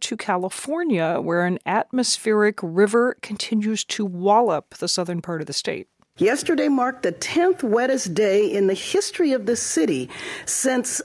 to California, where an atmospheric river continues to wallop the southern part of the state. Yesterday marked the 10th wettest day in the history of the city since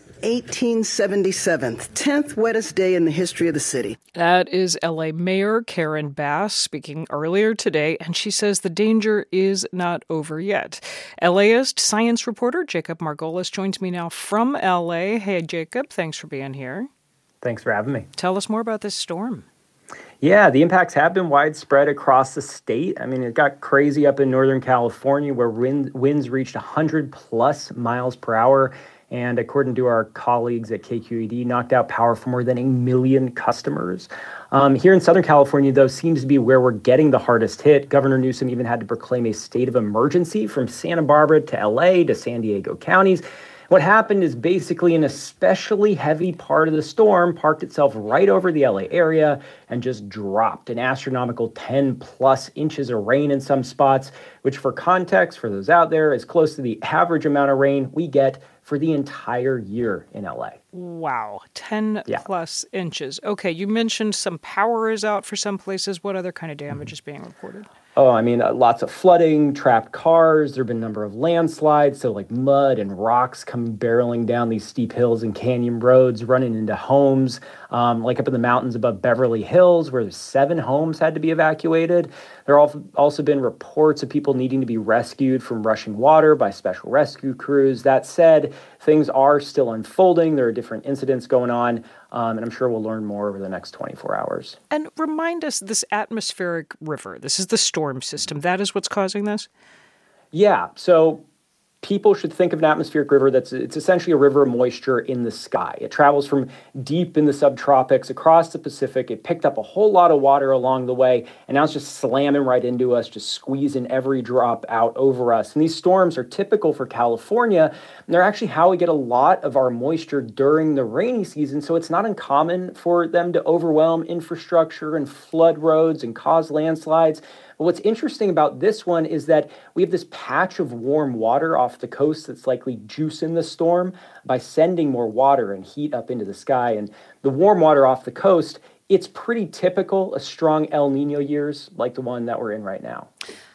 1877. 10th wettest day in the history of the city. That is LA Mayor Karen Bass speaking earlier today, and she says the danger is not over yet. LAist science reporter Jacob Margolis joins me now from LA. Hey, Jacob, thanks for being here. Thanks for having me. Tell us more about this storm. Yeah, the impacts have been widespread across the state. I mean, it got crazy up in Northern California where winds reached 100 plus miles per hour. And according to our colleagues at KQED, knocked out power for more than 1 million customers. Here in Southern California, though, seems to be where we're getting the hardest hit. Governor Newsom even had to proclaim a state of emergency from Santa Barbara to LA to San Diego counties. What happened is basically an especially heavy part of the storm parked itself right over the LA area and just dropped an astronomical 10 plus inches of rain in some spots, which for context, for those out there, is close to the average amount of rain we get for the entire year in LA. Wow, 10 plus inches. Okay, you mentioned some power is out for some places. What other kind of damage is being reported? Oh, I mean, lots of flooding, trapped cars. There have been a number of landslides. So like mud and rocks come barreling down these steep hills and canyon roads, running into homes, like up in the mountains above Beverly Hills, where 7 homes had to be evacuated. There have also been reports of people needing to be rescued from rushing water by special rescue crews. That said, things are still unfolding. There are different incidents going on. And I'm sure we'll learn more over the next 24 hours. And remind us, this atmospheric river, this is the storm system. That is what's causing this? Yeah. So people should think of an atmospheric river it's essentially a river of moisture in the sky. It travels from deep in the subtropics across the Pacific. It picked up a whole lot of water along the way, and now it's just slamming right into us, just squeezing every drop out over us. And these storms are typical for California, and they're actually how we get a lot of our moisture during the rainy season, so it's not uncommon for them to overwhelm infrastructure and flood roads and cause landslides. But what's interesting about this one is that we have this patch of warm water off the coast that's likely juicing the storm by sending more water and heat up into the sky. And the warm water off the coast, it's pretty typical of strong El Nino years like the one that we're in right now.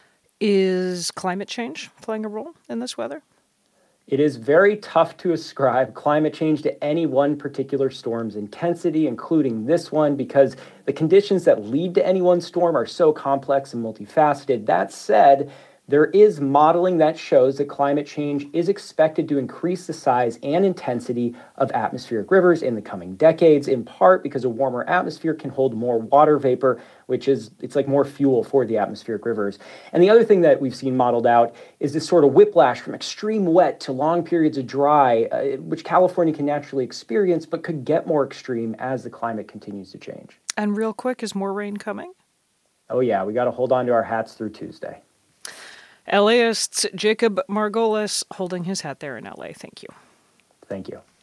Is climate change playing a role in this weather? It is very tough to ascribe climate change to any one particular storm's intensity, including this one, because the conditions that lead to any one storm are so complex and multifaceted. That said, there is modeling that shows that climate change is expected to increase the size and intensity of atmospheric rivers in the coming decades, in part because a warmer atmosphere can hold more water vapor, it's like more fuel for the atmospheric rivers. And the other thing that we've seen modeled out is this sort of whiplash from extreme wet to long periods of dry, which California can naturally experience, but could get more extreme as the climate continues to change. And real quick, is more rain coming? Oh yeah, we got to hold on to our hats through Tuesday. LAist's Jacob Margolis holding his hat there in LA. Thank you. Thank you.